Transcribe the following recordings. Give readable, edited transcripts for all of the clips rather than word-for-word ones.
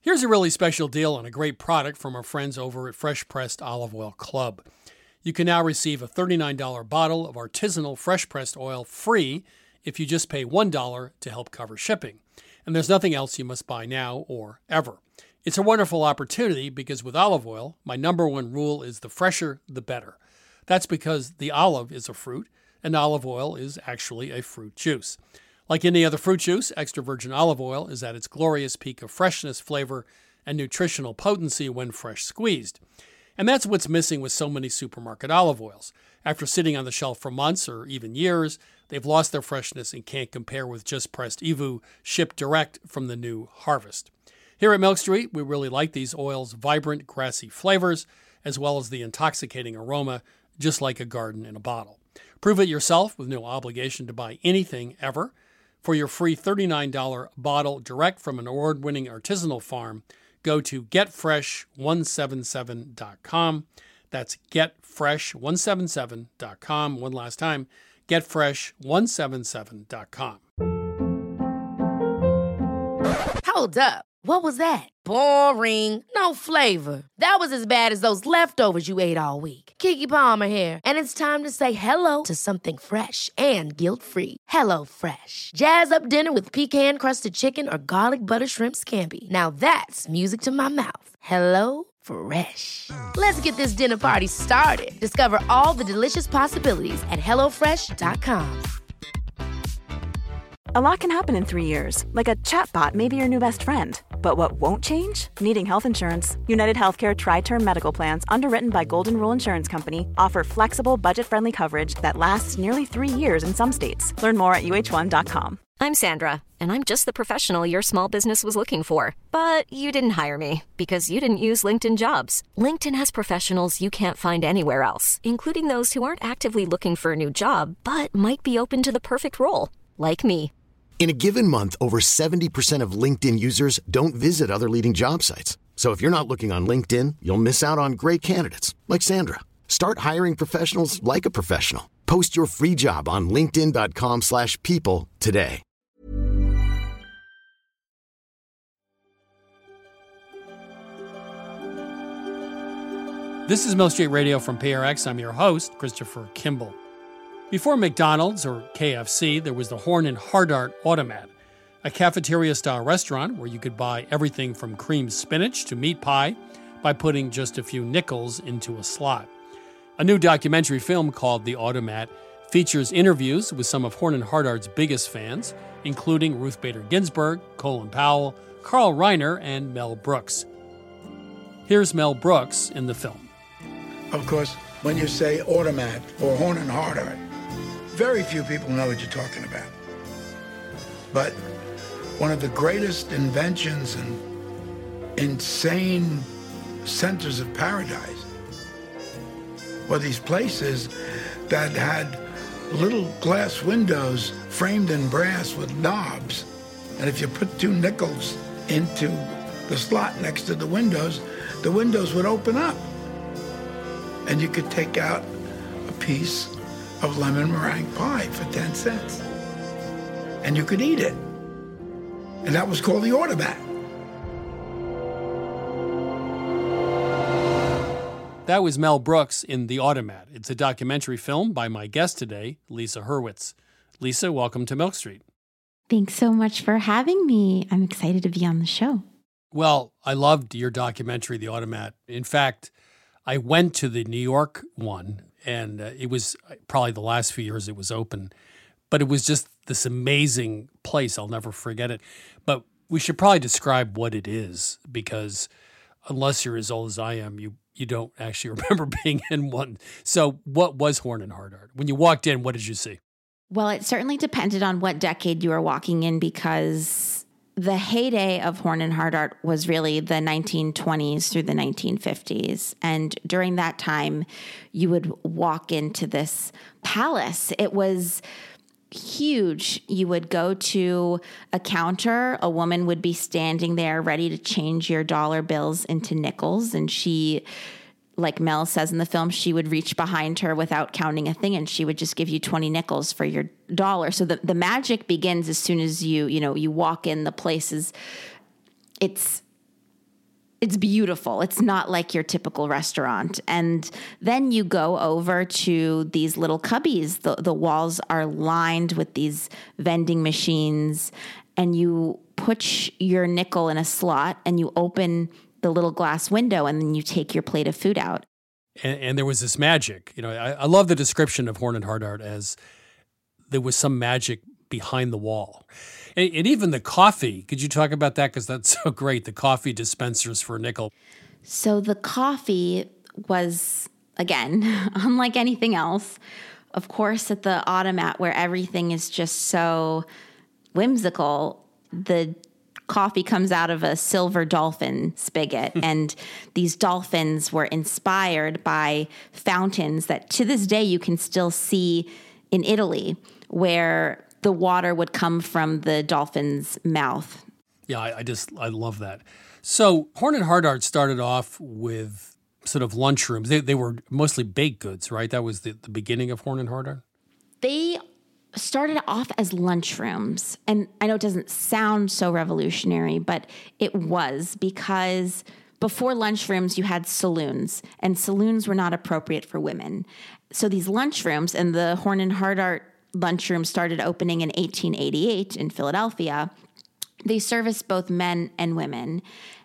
Here's a really special deal on a great product from our friends over at Fresh Pressed Olive Oil Club. You can now receive a $39 bottle of artisanal fresh pressed oil free if you just pay $1 to help cover shipping. And there's nothing else you must buy now or ever. It's a wonderful opportunity because with olive oil, my number one rule is the fresher, the better. That's because the olive is a fruit, and olive oil is actually a fruit juice. Like any other fruit juice, extra virgin olive oil is at its glorious peak of freshness, flavor, and nutritional potency when fresh squeezed. And that's what's missing with so many supermarket olive oils. After sitting on the shelf for months or even years, they've lost their freshness and can't compare with just pressed EVOO shipped direct from the new harvest. Here at Milk Street, we really like these oils' vibrant, grassy flavors, as well as the intoxicating aroma, just like a garden in a bottle. Prove it yourself with no obligation to buy anything ever. For your free $39 bottle direct from an award-winning artisanal farm, go to getfresh177.com. That's getfresh177.com. One last time, getfresh177.com. Hold up. What was that? Boring. No flavor. That was as bad as those leftovers you ate all week. Keke Palmer here. And it's time to say hello to something fresh and guilt-free. Hello Fresh. Jazz up dinner with pecan-crusted chicken or garlic butter shrimp scampi. Now that's music to my mouth. Hello Fresh. Let's get this dinner party started. Discover all the delicious possibilities at hellofresh.com. A lot can happen in 3 years, like a chatbot may be your new best friend. But what won't change? Needing health insurance. United Healthcare Tri-Term Medical Plans, underwritten by Golden Rule Insurance Company, offer flexible, budget-friendly coverage that lasts nearly 3 years in some states. Learn more at uh1.com. I'm Sandra, and I'm just the professional your small business was looking for. But you didn't hire me because you didn't use LinkedIn Jobs. LinkedIn has professionals you can't find anywhere else, including those who aren't actively looking for a new job, but might be open to the perfect role, like me. In a given month, over 70% of LinkedIn users don't visit other leading job sites. So if you're not looking on LinkedIn, you'll miss out on great candidates like Sandra. Start hiring professionals like a professional. Post your free job on linkedin.com/people today. This is Milk Street Radio from PRX. I'm your host, Christopher Kimball. Before McDonald's or KFC, there was the Horn and Hardart Automat, a cafeteria-style restaurant where you could buy everything from creamed spinach to meat pie by putting just a few nickels into a slot. A new documentary film called The Automat features interviews with some of Horn and Hardart's biggest fans, including Ruth Bader Ginsburg, Colin Powell, Carl Reiner, and Mel Brooks. Here's Mel Brooks in the film. Of course, when you say Automat or Horn and Hardart, very few people know what you're talking about. But one of the greatest inventions and insane centers of paradise were these places that had little glass windows framed in brass with knobs. And if you put 2 nickels into the slot next to the windows would open up. And you could take out a piece of lemon meringue pie for 10 cents. And you could eat it. And that was called the Automat. That was Mel Brooks in The Automat. It's a documentary film by my guest today, Lisa Hurwitz. Lisa, welcome to Milk Street. Thanks so much for having me. I'm excited to be on the show. Well, I loved your documentary, The Automat. In fact, I went to the New York one, and it was probably the last few years it was open. But it was just this amazing place. I'll never forget it. But we should probably describe what it is, because unless you're as old as I am, you don't actually remember being in one. So what was Horn and Hardart? When you walked in, what did you see? Well, it certainly depended on what decade you were walking in, because the heyday of Horn and Hardart was really the 1920s through the 1950s. And during that time, you would walk into this palace. It was huge. You would go to a counter. A woman would be standing there ready to change your dollar bills into nickels. And she, like Mel says in the film, she would reach behind her without counting a thing, and she would just give you 20 nickels for your dollar. So the magic begins as soon as you walk in the places. It's It's beautiful. It's not like your typical restaurant. And then you go over to these little cubbies. The walls are lined with these vending machines, and you put your nickel in a slot and you open the little glass window, and then you take your plate of food out. And there was this magic. I love the description of Horn and Hardart as there was some magic behind the wall. And even the coffee, could you talk about that? Because that's so great, the coffee dispensers for a nickel. So the coffee was, again, unlike anything else, of course, at the automat where everything is just so whimsical, the coffee comes out of a silver dolphin spigot. And these dolphins were inspired by fountains that to this day you can still see in Italy, where the water would come from the dolphin's mouth. Yeah, I love that. So Horn and Hardart started off with sort of lunchrooms. They were mostly baked goods, right? That was the beginning of Horn and Hardart? They started off as lunchrooms. And I know it doesn't sound so revolutionary, but it was, because before lunchrooms, you had saloons, and saloons were not appropriate for women. So these lunchrooms, and the Horn and Hardart lunchroom started opening in 1888 in Philadelphia. They serviced both men and women.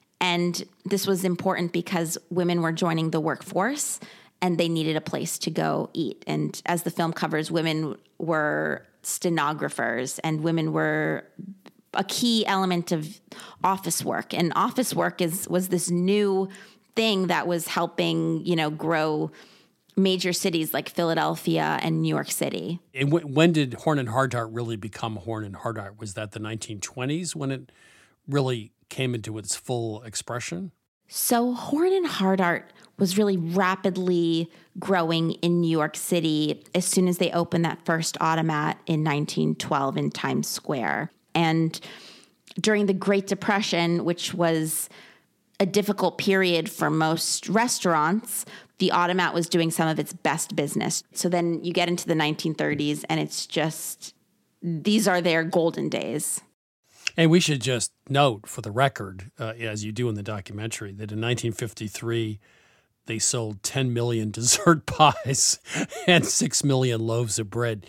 And this was important because women were joining the workforce and they needed a place to go eat. And as the film covers, women were stenographers and women were a key element of office work. And office work was this new thing that was helping, grow major cities like Philadelphia and New York City. And when did Horn and Hardart really become Horn and Hardart? Was that the 1920s when it really came into its full expression? So Horn and Hardart was really rapidly growing in New York City as soon as they opened that first automat in 1912 in Times Square. And during the Great Depression, which was a difficult period for most restaurants, the automat was doing some of its best business. So then you get into the 1930s and it's just, these are their golden days. And we should just note for the record, as you do in the documentary, that in 1953, they sold 10 million dessert pies and 6 million loaves of bread.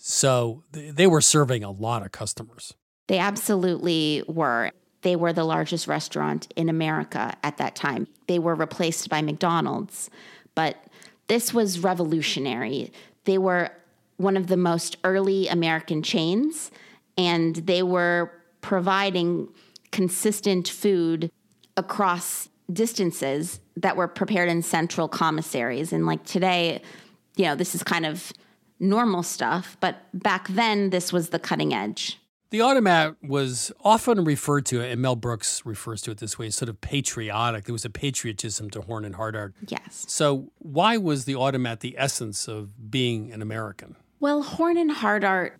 So they were serving a lot of customers. They absolutely were. They were the largest restaurant in America at that time. They were replaced by McDonald's, but this was revolutionary. They were one of the most early American chains, and they were providing consistent food across distances that were prepared in central commissaries. And like today, this is kind of normal stuff, but back then this was the cutting edge. The automat was often referred to, and Mel Brooks refers to it this way, sort of patriotic. There was a patriotism to Horn and Hardart. Yes. So why was the automat the essence of being an American? Well, Horn and Hardart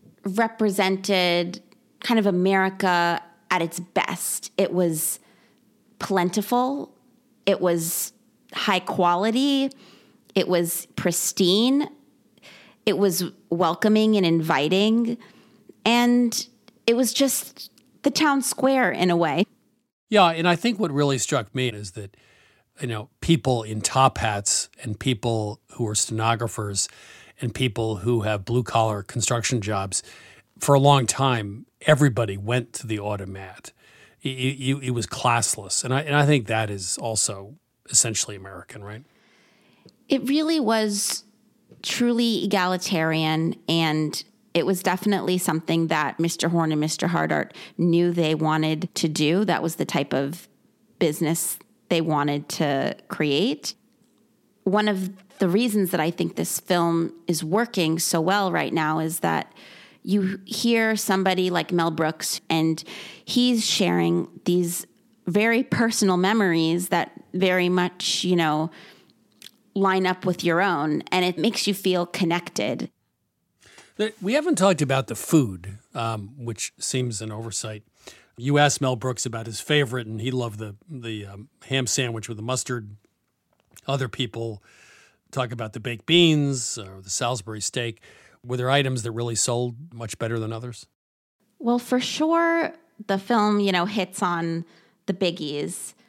represented kind of America at its best. It was plentiful. It was high quality. It was pristine. It was welcoming and inviting. And it was just the town square in a way. Yeah, and I think what really struck me is that, people in top hats and people who are stenographers and people who have blue-collar construction jobs, for a long time, everybody went to the automat. It was classless. And I think that is also essentially American, right? It really was truly egalitarian, and it was definitely something that Mr. Horn and Mr. Hardart knew they wanted to do. That was the type of business they wanted to create. One of the reasons that I think this film is working so well right now is that you hear somebody like Mel Brooks, and he's sharing these very personal memories that very much, line up with your own, and it makes you feel connected. We haven't talked about the food, which seems an oversight. You asked Mel Brooks about his favorite, and he loved the ham sandwich with the mustard. Other people talk about the baked beans or the Salisbury steak. Were there items that really sold much better than others? Well, for sure, the film, hits on the biggies.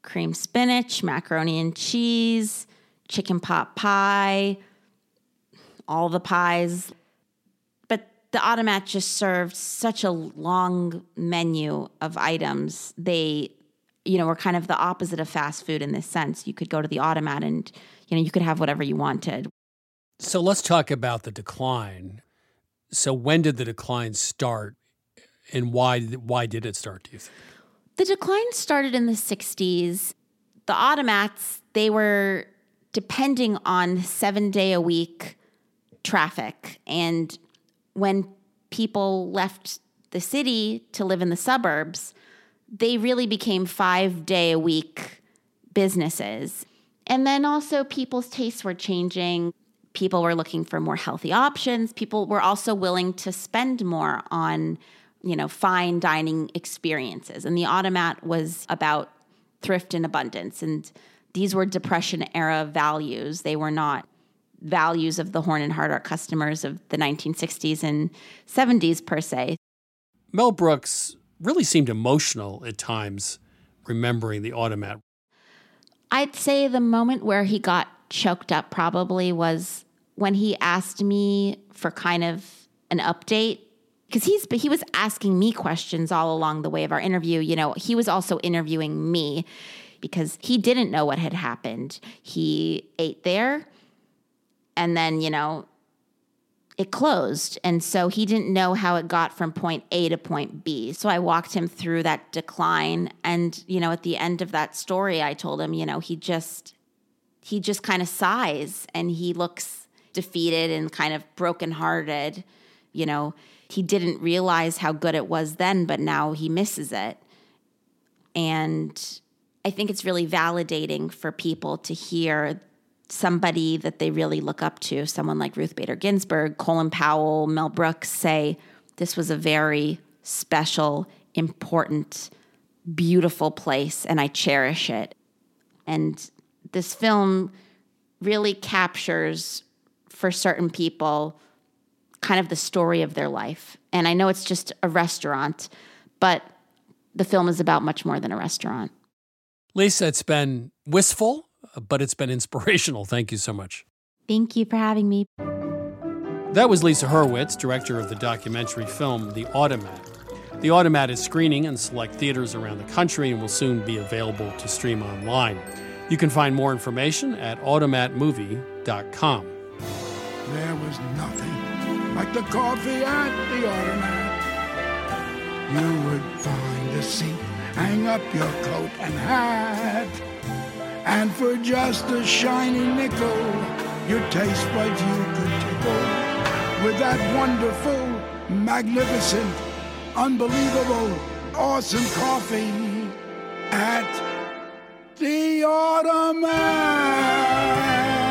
cream spinach, macaroni and cheese, chicken pot pie, all the pies. But the Automat just served such a long menu of items. They, were kind of the opposite of fast food in this sense. You could go to the Automat and, you could have whatever you wanted. So let's talk about the decline. So when did the decline start, and why did it start, do you think? The decline started in the 60s. The Automats, they were depending on 7-day-a-week traffic. And when people left the city to live in the suburbs, they really became 5-day-a-week businesses. And then also people's tastes were changing. People were looking for more healthy options. People were also willing to spend more on, fine dining experiences. And the Automat was about thrift and abundance. And these were Depression-era values. They were not values of the Horn and Hardart customers of the 1960s and 70s, per se. Mel Brooks really seemed emotional at times remembering the Automat. I'd say the moment where he got choked up probably was when he asked me for kind of an update, because he was asking me questions all along the way of our interview. He was also interviewing me because he didn't know what had happened. He ate there and then, it closed. And so he didn't know how it got from point A to point B. So I walked him through that decline. And, at the end of that story, I told him, he just kind of sighs and he looks defeated and kind of brokenhearted. He didn't realize how good it was then, but now he misses it. And I think it's really validating for people to hear somebody that they really look up to, someone like Ruth Bader Ginsburg, Colin Powell, Mel Brooks, say this was a very special, important, beautiful place, and I cherish it. And this film really captures, for certain people, kind of the story of their life. And I know it's just a restaurant, but the film is about much more than a restaurant. Lisa, it's been wistful, but it's been inspirational. Thank you so much. Thank you for having me. That was Lisa Hurwitz, director of the documentary film The Automat. The Automat is screening in select theaters around the country and will soon be available to stream online. You can find more information at automatmovie.com. There was nothing like the coffee at the Automat. You would find a seat, hang up your coat and hat, and for just a shiny nickel, your taste buds you could tickle with that wonderful, magnificent, unbelievable, awesome coffee at the Automat.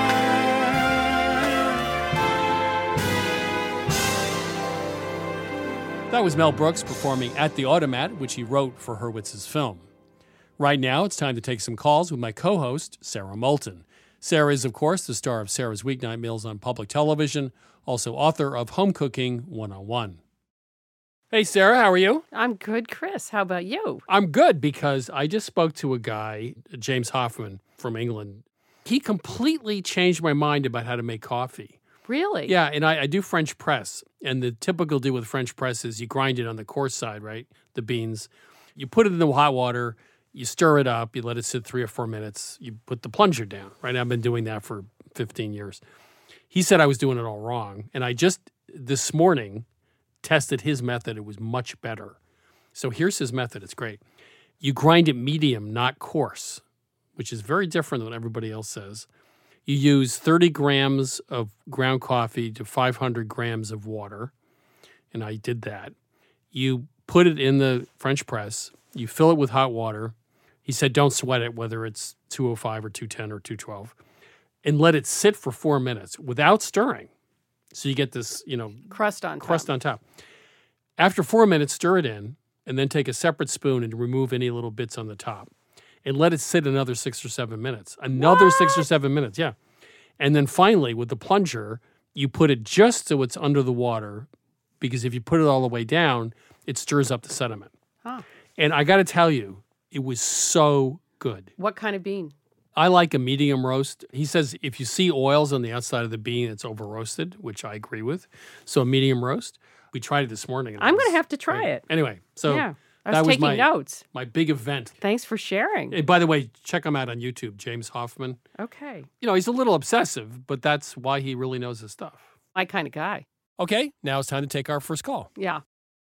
That was Mel Brooks performing at the Automat, which he wrote for Hurwitz's film. Right now, it's time to take some calls with my co-host, Sarah Moulton. Sarah is, of course, the star of Sarah's Weeknight Meals on public television, also author of Home Cooking 101. Hey, Sarah, how are you? I'm good, Chris. How about you? I'm good because I just spoke to a guy, James Hoffman from England. He completely changed my mind about how to make coffee. Really? Yeah, and I do French press. And the typical deal with French press is you grind it on the coarse side, right? The beans. You put it in the hot water. You stir it up. You let it sit 3 or 4 minutes. You put the plunger down, right? I've been doing that for 15 years. He said I was doing it all wrong. And I just, this morning, tested his method. It was much better. So here's his method. It's great. You grind it medium, not coarse, which is very different than what everybody else says. You use 30 grams of ground coffee to 500 grams of water, and I did that. You put it in the French press. You fill it with hot water. He said don't sweat it, whether it's 205 or 210 or 212, and let it sit for 4 minutes without stirring. So you get this, crust on top. After 4 minutes, stir it in, and then take a separate spoon and remove any little bits on the top. And let it sit another 6 or 7 minutes. Another 6 or 7 minutes, yeah. And then finally, with the plunger, you put it just so it's under the water, because if you put it all the way down, it stirs up the sediment. Huh. And I got to tell you, it was so good. What kind of bean? I like a medium roast. He says if you see oils on the outside of the bean, it's over roasted, which I agree with. So a medium roast. We tried it this morning. I'm going to have to try it. Anyway, so Yeah. I that was was taking notes. my big event. Thanks for sharing. And by the way, check him out on YouTube, James Hoffman. Okay. He's a little obsessive, but that's why he really knows his stuff. My kind of guy. Okay, now it's time to take our first call. Yeah.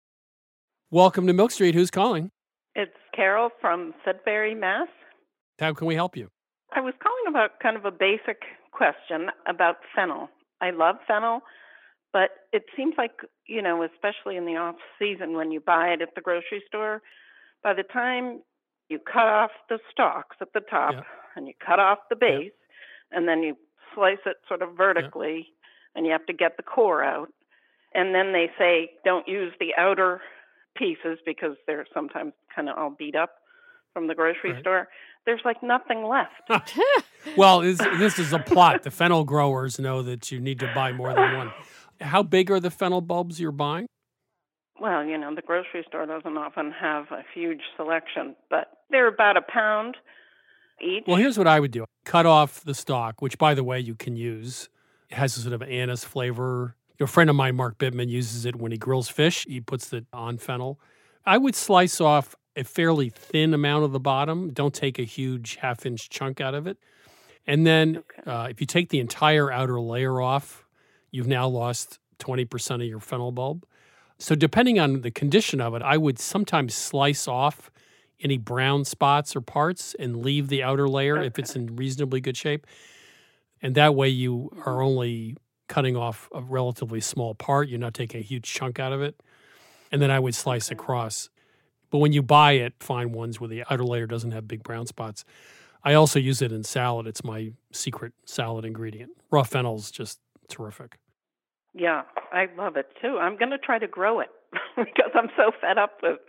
Welcome to Milk Street. Who's calling? It's Carol from Sudbury, Mass. How can we help you? I was calling about kind of a basic question about fennel. I love fennel, but it seems like, especially in the off-season when you buy it at the grocery store, by the time you cut off the stalks at the top and you cut off the base and then you slice it sort of vertically and you have to get the core out. And then they say don't use the outer pieces because they're sometimes kind of all beat up from the grocery store. There's like nothing left. Well, this is a plot. The fennel growers know that you need to buy more than one. How big are the fennel bulbs you're buying? Well, the grocery store doesn't often have a huge selection, but they're about a pound each. Well, here's what I would do. Cut off the stalk, which, by the way, you can use. It has a sort of anise flavor. A friend of mine, Mark Bittman, uses it when he grills fish. He puts it on fennel. I would slice off a fairly thin amount of the bottom. Don't take a huge half-inch chunk out of it. And then if you take the entire outer layer off, you've now lost 20% of your fennel bulb. So depending on the condition of it, I would sometimes slice off any brown spots or parts and leave the outer layer if it's in reasonably good shape. And that way you are only cutting off a relatively small part. You're not taking a huge chunk out of it. And then I would slice across. But when you buy it, find ones where the outer layer doesn't have big brown spots. I also use it in salad. It's my secret salad ingredient. Raw fennel's just terrific. Yeah, I love it too. I'm going to try to grow it because I'm so fed up with,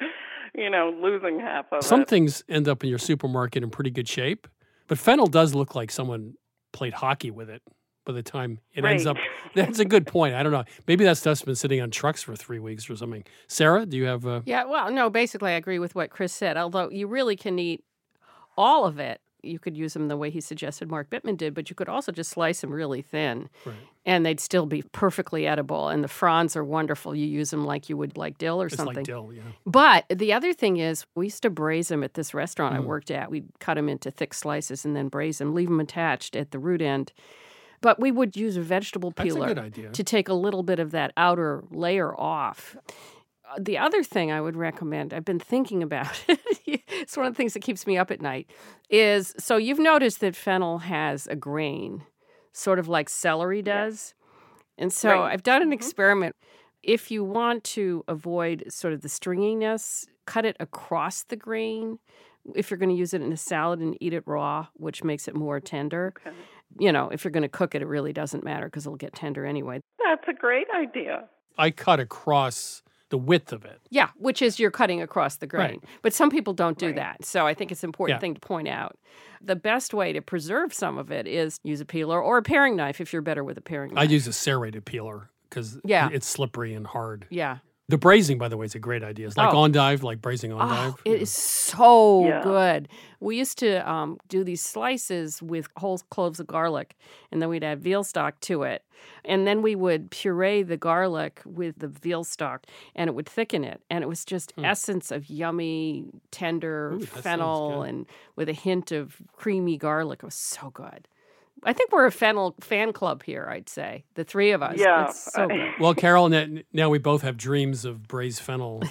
losing half of it. Some things end up in your supermarket in pretty good shape, but fennel does look like someone played hockey with it by the time it ends up. That's a good point. I don't know. Maybe that stuff's been sitting on trucks for 3 weeks or something. Sarah, do you have a... Yeah, well, no, basically I agree with what Chris said, although you really can eat all of it. You could use them the way he suggested Mark Bittman did, but you could also just slice them really thin, and they'd still be perfectly edible. And the fronds are wonderful. You use them like you would like dill or something. It's like dill, yeah. But the other thing is, we used to braise them at this restaurant I worked at. We'd cut them into thick slices and then braise them, leave them attached at the root end. But we would use a vegetable peeler to take a little bit of that outer layer off. The other thing I would recommend, I've been thinking about it, it's one of the things that keeps me up at night, is so you've noticed that fennel has a grain, sort of like celery does. And so I've done an experiment. If you want to avoid sort of the stringiness, cut it across the grain. If you're going to use it in a salad and eat it raw, which makes it more tender. Okay. If you're going to cook it, it really doesn't matter because it'll get tender anyway. That's a great idea. I cut across the width of it. Yeah, which is you're cutting across the grain. Right. But some people don't do that. So I think it's an important thing to point out. The best way to preserve some of it is use a peeler or a paring knife if you're better with a paring knife. I use a serrated peeler because it's slippery and hard. Yeah. The braising, by the way, is a great idea. It's like endive, like braising endive. It is so good. We used to do these slices with whole cloves of garlic, and then we'd add veal stock to it. And then we would puree the garlic with the veal stock, and it would thicken it. And it was just essence of yummy, tender fennel and with a hint of creamy garlic. It was so good. I think we're a fennel fan club here, I'd say. The three of us. Yeah. It's so good. Well, Carol, now we both have dreams of braised fennel.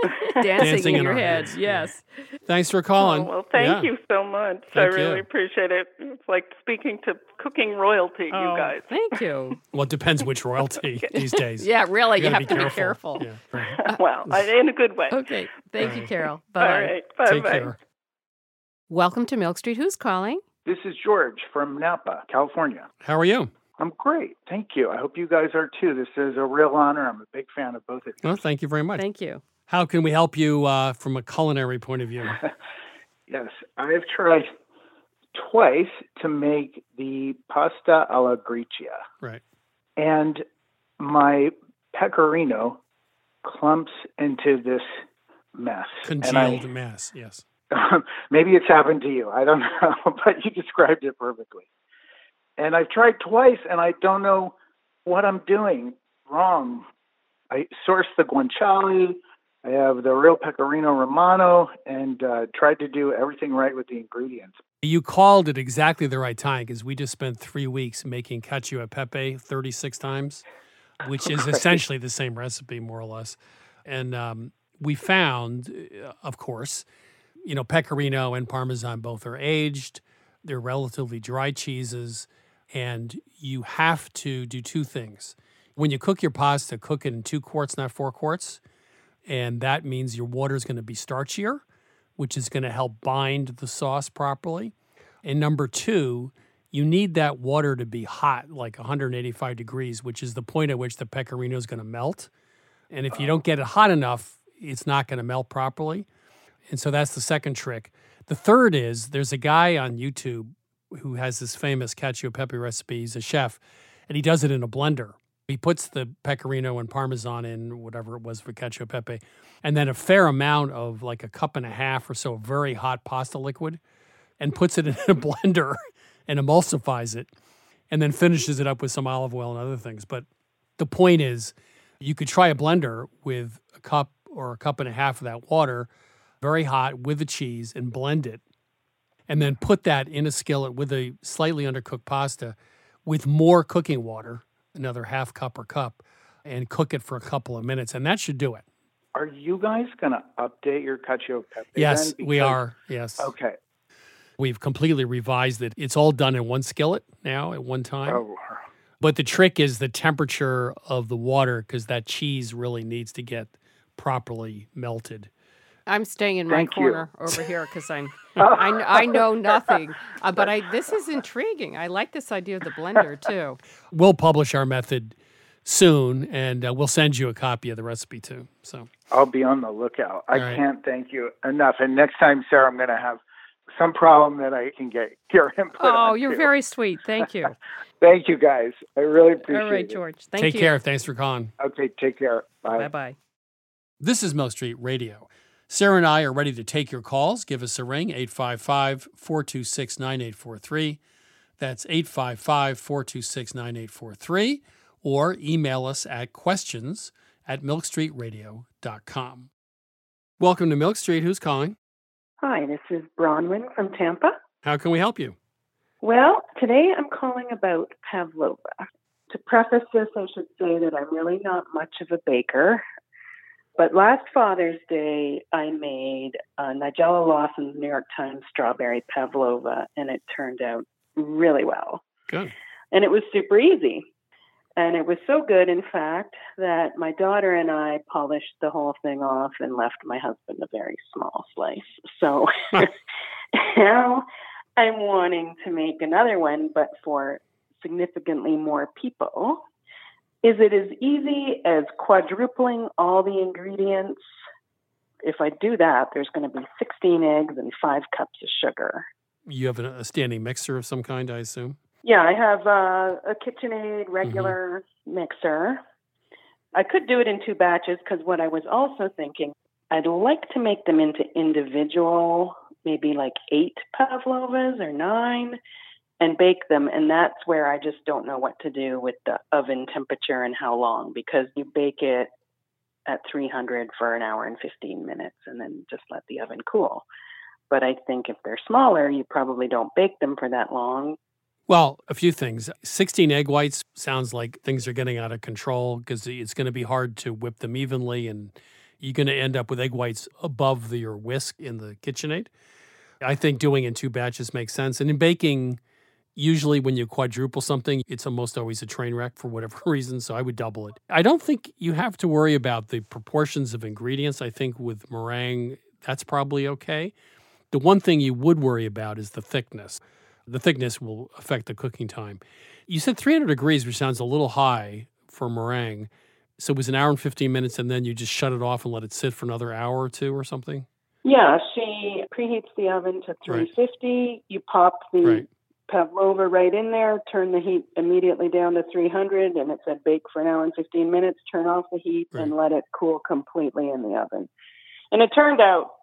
Dancing in your heads, yes. Thanks for calling. Oh, well, thank you so much. I really appreciate it. It's like speaking to cooking royalty, you guys. Thank you. Well, it depends which royalty these days. Yeah, really. You have to be be careful. Yeah, right. Well, in a good way. Okay. Thank you, Carol. Bye. All right. Bye-bye. Take care. Welcome to Milk Street. Who's calling? This is George from Napa, California. How are you? I'm great. Thank you. I hope you guys are too. This is a real honor. I'm a big fan of both of you. Well, thank you very much. Thank you. How can we help you from a culinary point of view? Yes, I've tried twice to make the pasta alla gricia. Right. And my pecorino clumps into this mess. Congealed mass, yes. Maybe it's happened to you. I don't know, but you described it perfectly. And I've tried twice, and I don't know what I'm doing wrong. I sourced the guanciale. I have the real Pecorino Romano, and tried to do everything right with the ingredients. You called at exactly the right time, because we just spent 3 weeks making cacio e pepe 36 times, which is essentially the same recipe, more or less. And we found, of course, Pecorino and Parmesan both are aged. They're relatively dry cheeses, and you have to do two things. When you cook your pasta, cook it in 2 quarts, not 4 quarts. And that means your water is going to be starchier, which is going to help bind the sauce properly. And number 2, you need that water to be hot, like 185 degrees, which is the point at which the pecorino is going to melt. And if you don't get it hot enough, it's not going to melt properly. And so that's the second trick. The third is there's a guy on YouTube who has this famous cacio e pepe recipe. He's a chef, and he does it in a blender. He puts the pecorino and Parmesan in, whatever it was for cacio e pepe, and then a fair amount of like a cup and a half or so of very hot pasta liquid, and puts it in a blender and emulsifies it, and then finishes it up with some olive oil and other things. But the point is, you could try a blender with a cup or a cup and a half of that water, very hot, with the cheese, and blend it, and then put that in a skillet with a slightly undercooked pasta with more cooking water, another half cup or cup, and cook it for a couple of minutes, and that should do it. Are you guys going to update your cacio e pepe? Yes, we are. Yes. Okay. We've completely revised it. It's all done in one skillet now at one time. Oh. But the trick is the temperature of the water, because that cheese really needs to get properly melted. I'm staying in my corner over here because I know nothing. But this is intriguing. I like this idea of the blender, too. We'll publish our method soon, and we'll send you a copy of the recipe, too. So I'll be on the lookout. I can't thank you enough. And next time, Sarah, I'm going to have some problem that I can get your input on. Oh, you're very sweet. Thank you. Thank you, guys. I really appreciate it. All right, George. Thank you. Take care. Thanks for calling. Okay, take care. Bye. Bye-bye. This is Milk Street Radio. Sarah and I are ready to take your calls. Give us a ring, 855-426-9843. That's 855-426-9843. Or email us at questions@milkstreetradio.com. Welcome to Milk Street. Who's calling? Hi, this is Bronwyn from Tampa. How can we help you? Well, today I'm calling about pavlova. To preface this, I should say that I'm really not much of a baker. But last Father's Day, I made Nigella Lawson's New York Times strawberry pavlova, and it turned out really well. Good. And it was super easy. And it was so good, in fact, that my daughter and I polished the whole thing off and left my husband a very small slice. So now I'm wanting to make another one, but for significantly more people. Is it as easy as quadrupling all the ingredients? If I do that, there's going to be 16 eggs and 5 cups of sugar. You have a standing mixer of some kind, I assume? Yeah, I have a KitchenAid regular mixer. I could do it in 2 batches because what I was also thinking, I'd like to make them into individual, maybe like 8 pavlovas or 9, and bake them. And that's where I just don't know what to do with the oven temperature and how long, because you bake it at 300 for an hour and 15 minutes and then just let the oven cool. But I think if they're smaller, you probably don't bake them for that long. Well, a few things. 16 egg whites sounds like things are getting out of control because it's going to be hard to whip them evenly, and you're going to end up with egg whites above your whisk in the KitchenAid. I think doing in 2 batches makes sense. And in baking, usually when you quadruple something, it's almost always a train wreck for whatever reason, so I would double it. I don't think you have to worry about the proportions of ingredients. I think with meringue, that's probably okay. The one thing you would worry about is the thickness. The thickness will affect the cooking time. You said 300 degrees, which sounds a little high for meringue. So it was an hour and 15 minutes, and then you just shut it off and let it sit for another hour or 2 or something? Yeah, she preheats the oven to 350. Right. You pop the pavlova right in there, turn the heat immediately down to 300, and it said bake for an hour and 15 minutes, turn off the heat, and let it cool completely in the oven. And it turned out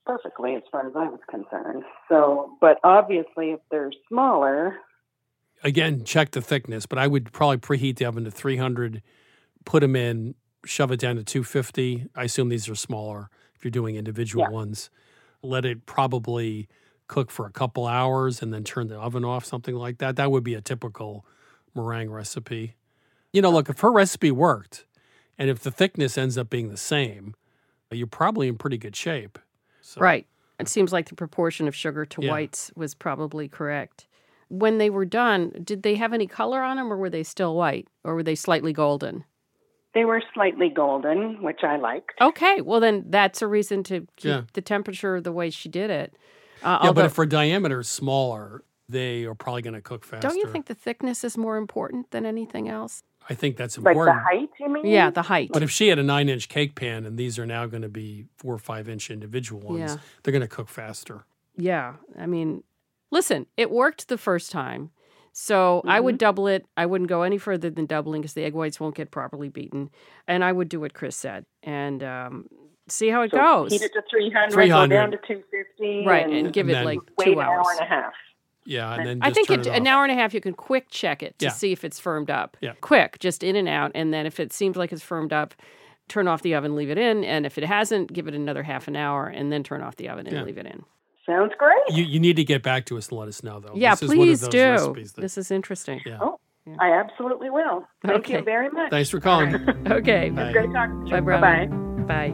perfectly as far as I was concerned. So, but obviously if they're smaller... Again, check the thickness, but I would probably preheat the oven to 300, put them in, shove it down to 250. I assume these are smaller if you're doing individual ones. Let it probably cook for a couple hours and then turn the oven off, something like that. That would be a typical meringue recipe. You know, look, if her recipe worked and if the thickness ends up being the same, you're probably in pretty good shape. So. Right. It seems like the proportion of sugar to whites was probably correct. When they were done, did they have any color on them, or were they still white, or were they slightly golden? They were slightly golden, which I liked. Okay, well then that's a reason to keep the temperature the way she did it. But if her diameter is smaller, they are probably going to cook faster. Don't you think the thickness is more important than anything else? I think that's important. Like the height, you mean? Yeah, the height. But if she had a 9-inch cake pan and these are now going to be 4 or 5-inch individual ones, they're going to cook faster. Yeah, I mean... Listen, it worked the first time, so I would double it. I wouldn't go any further than doubling because the egg whites won't get properly beaten. And I would do what Chris said and see how it goes. Heat it to 300, go down to 250. Right, and give it like 2 hours. Wait an hour and a half. Yeah, and then I think turn it an hour and a half, you can quick check it to see if it's firmed up. Yeah. Quick, just in and out. And then if it seems like it's firmed up, turn off the oven, leave it in. And if it hasn't, give it another half an hour and then turn off the oven and leave it in. Sounds great. You need to get back to us and let us know, though. Yeah, this please is one of those do. Recipes This is interesting. Yeah. Oh, I absolutely will. Thank you very much. Thanks for calling. Okay. Bye. It's great talking to you. Bye, brother. Bye-bye. Bye.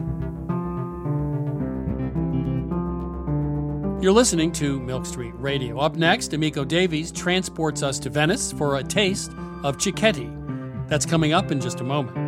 You're listening to Milk Street Radio. Up next, Amico Davies transports us to Venice for a taste of cicchetti. That's coming up in just a moment.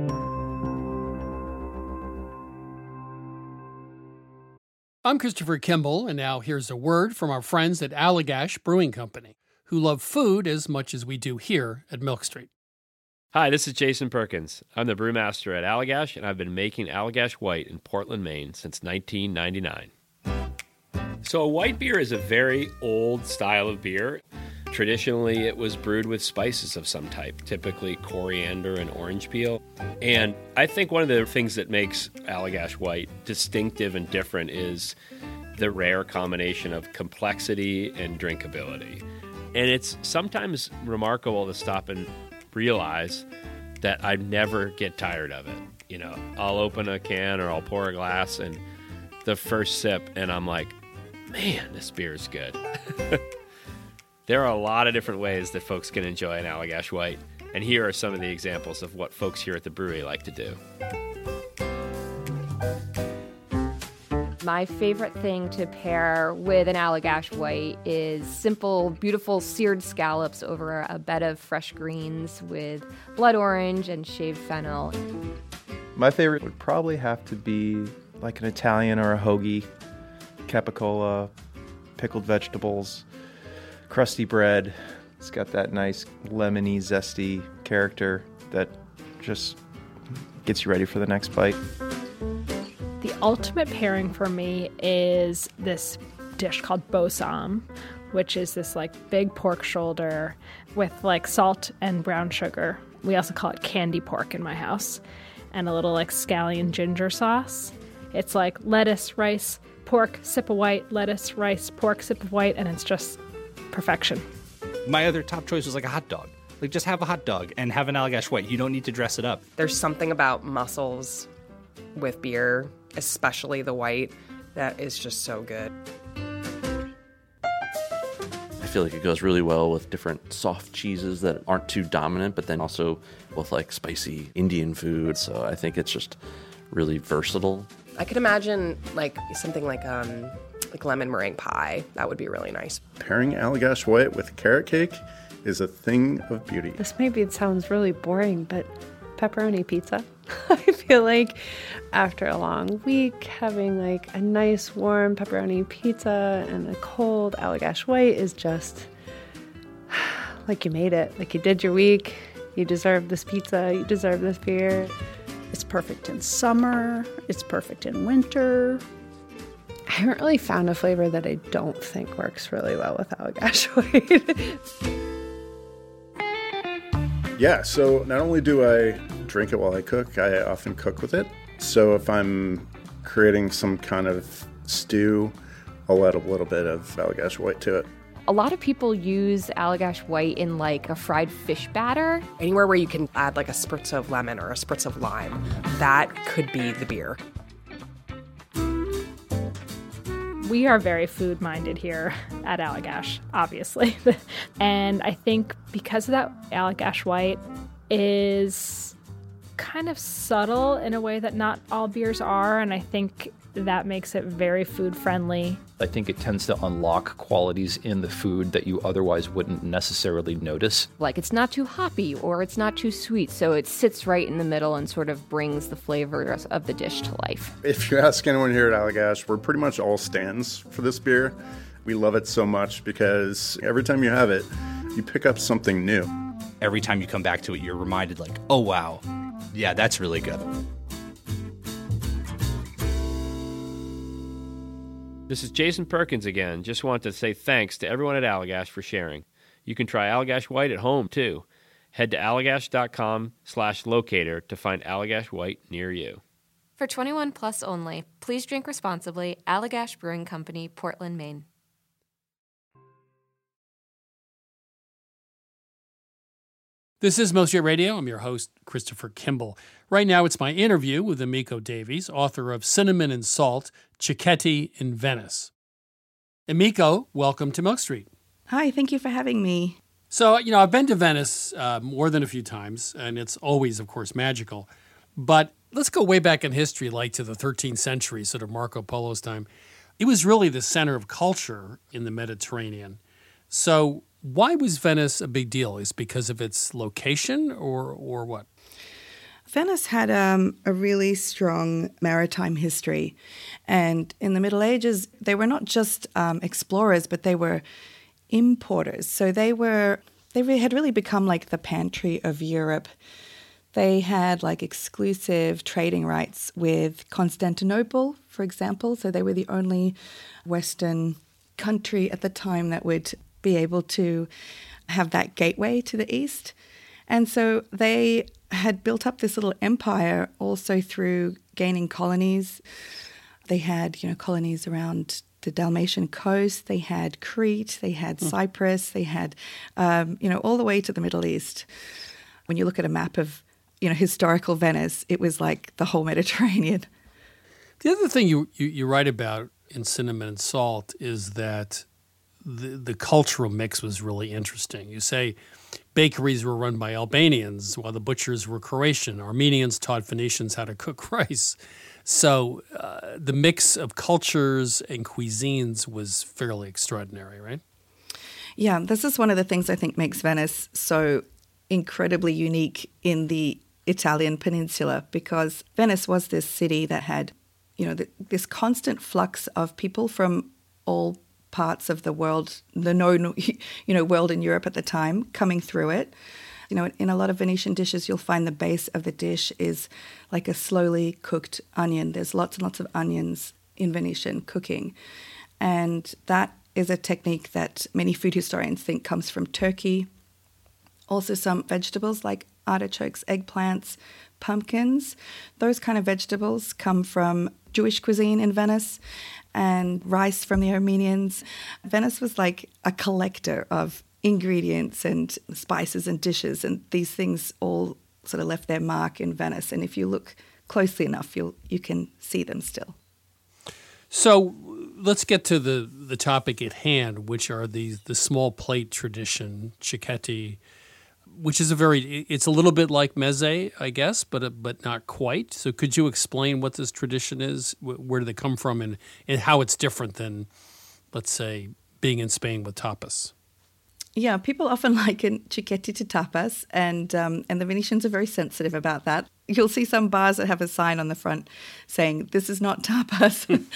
I'm Christopher Kimball, and now here's a word from our friends at Allagash Brewing Company, who love food as much as we do here at Milk Street. Hi, this is Jason Perkins. I'm the brewmaster at Allagash, and I've been making Allagash White in Portland, Maine since 1999. So a white beer is a very old style of beer. Traditionally, it was brewed with spices of some type, typically coriander and orange peel. And I think one of the things that makes Allagash White distinctive and different is the rare combination of complexity and drinkability. And it's sometimes remarkable to stop and realize that I never get tired of it. You know, I'll open a can or I'll pour a glass and the first sip and I'm like, man, this beer is good. There are a lot of different ways that folks can enjoy an Allagash White, and here are some of the examples of what folks here at the brewery like to do. My favorite thing to pair with an Allagash White is simple, beautiful seared scallops over a bed of fresh greens with blood orange and shaved fennel. My favorite would probably have to be like an Italian or a hoagie, capicola, pickled vegetables, crusty bread. It's got that nice lemony, zesty character that just gets you ready for the next bite. The ultimate pairing for me is this dish called bossam, which is this like big pork shoulder with like salt and brown sugar. We also call it candy pork in my house, and a little like scallion ginger sauce. It's like lettuce, rice, pork, sip of white, lettuce, rice, pork, sip of white, and it's just perfection. My other top choice was like a hot dog. Like just have a hot dog and have an Allagash White. You don't need to dress it up. There's something about mussels with beer, especially the white, that is just so good. I feel like it goes really well with different soft cheeses that aren't too dominant, but then also with like spicy Indian food. So I think it's just really versatile. I could imagine like something like lemon meringue pie. That would be really nice. Pairing Allagash White with carrot cake is a thing of beauty. This maybe sounds really boring, but pepperoni pizza. I feel like after a long week, having like a nice warm pepperoni pizza and a cold Allagash White is just like you made it. Like you did your week. You deserve this pizza. You deserve this beer. It's perfect in summer. It's perfect in winter. I haven't really found a flavor that I don't think works really well with Allagash White. Yeah, so not only do I drink it while I cook, I often cook with it. So if I'm creating some kind of stew, I'll add a little bit of Allagash White to it. A lot of people use Allagash White in like a fried fish batter. Anywhere where you can add like a spritz of lemon or a spritz of lime, that could be the beer. We are very food-minded here at Allagash, obviously. And I think because of that, Allagash White is kind of subtle in a way that not all beers are, and I think that makes it very food-friendly. I think it tends to unlock qualities in the food that you otherwise wouldn't necessarily notice. Like it's not too hoppy or it's not too sweet, so it sits right in the middle and sort of brings the flavors of the dish to life. If you ask anyone here at Allagash, we're pretty much all stands for this beer. We love it so much because every time you have it, you pick up something new. Every time you come back to it, you're reminded like, oh wow, yeah, that's really good. This is Jason Perkins again. Just want to say thanks to everyone at Allagash for sharing. You can try Allagash White at home, too. Head to allagash.com/locator to find Allagash White near you. For 21 plus only, please drink responsibly. Allagash Brewing Company, Portland, Maine. This is Milkshake Radio. I'm your host, Christopher Kimball. Right now, it's my interview with Emiko Davies, author of Cinnamon and Salt, Cicchetti in Venice. Emiko, welcome to Milk Street. Hi, thank you for having me. So, I've been to Venice more than a few times, and it's always, of course, magical. But let's go way back in history, like to the 13th century, sort of Marco Polo's time. It was really the center of culture in the Mediterranean. So why was Venice a big deal? Is it because of its location or what? Venice had a really strong maritime history. And in the Middle Ages, they were not just explorers, but they were importers. So they had really become like the pantry of Europe. They had like exclusive trading rights with Constantinople, for example. So they were the only Western country at the time that would be able to have that gateway to the East. And so they had built up this little empire also through gaining colonies. They had, colonies around the Dalmatian coast. They had Crete. They had Cyprus. They had, all the way to the Middle East. When you look at a map of, historical Venice, it was like the whole Mediterranean. The other thing you write about in Cinnamon and Salt is that the cultural mix was really interesting. You say bakeries were run by Albanians while the butchers were Croatian. Armenians taught Phoenicians how to cook rice. So the mix of cultures and cuisines was fairly extraordinary, right? Yeah, this is one of the things I think makes Venice so incredibly unique in the Italian peninsula, because Venice was this city that had, this constant flux of people from all parts of the world, the known, world in Europe at the time, coming through it. In a lot of Venetian dishes, you'll find the base of the dish is like a slowly cooked onion. There's lots and lots of onions in Venetian cooking. And that is a technique that many food historians think comes from Turkey. Also some vegetables like artichokes, eggplants, pumpkins. Those kind of vegetables come from Jewish cuisine in Venice, and rice from the Armenians. Venice was like a collector of ingredients and spices and dishes, and these things all sort of left their mark in Venice. And if you look closely enough, you can see them still. So let's get to the topic at hand, which are the small plate tradition, Cicchetti, which is it's a little bit like meze, I guess, but not quite. So could you explain what this tradition is? Where do they come from, and how it's different than, let's say, being in Spain with tapas? Yeah, people often liken Cicchetti to tapas, and the Venetians are very sensitive about that. You'll see some bars that have a sign on the front saying, "This is not tapas."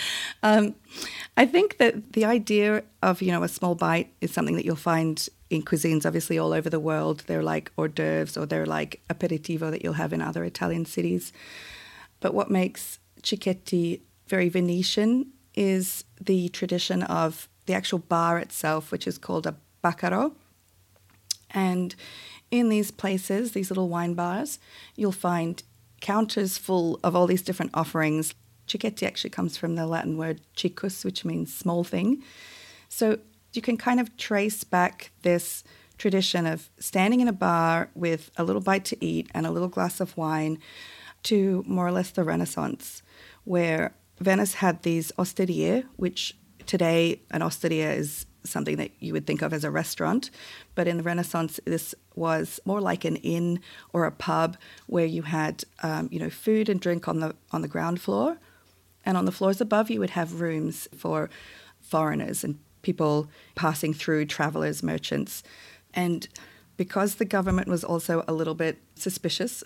I think that the idea of, a small bite is something that you'll find in cuisines, obviously, all over the world. They're like hors d'oeuvres, or they're like aperitivo that you'll have in other Italian cities. But what makes Cicchetti very Venetian is the tradition of the actual bar itself, which is called a baccaro. And in these places, these little wine bars, you'll find counters full of all these different offerings. Cicchetti actually comes from the Latin word cicus, which means small thing. So you can kind of trace back this tradition of standing in a bar with a little bite to eat and a little glass of wine to more or less the Renaissance, where Venice had these osterie, which today an osteria is something that you would think of as a restaurant. But in the Renaissance, this was more like an inn or a pub where you had, food and drink on the ground floor. And on the floors above, you would have rooms for foreigners and people passing through, travelers, merchants. And because the government was also a little bit suspicious,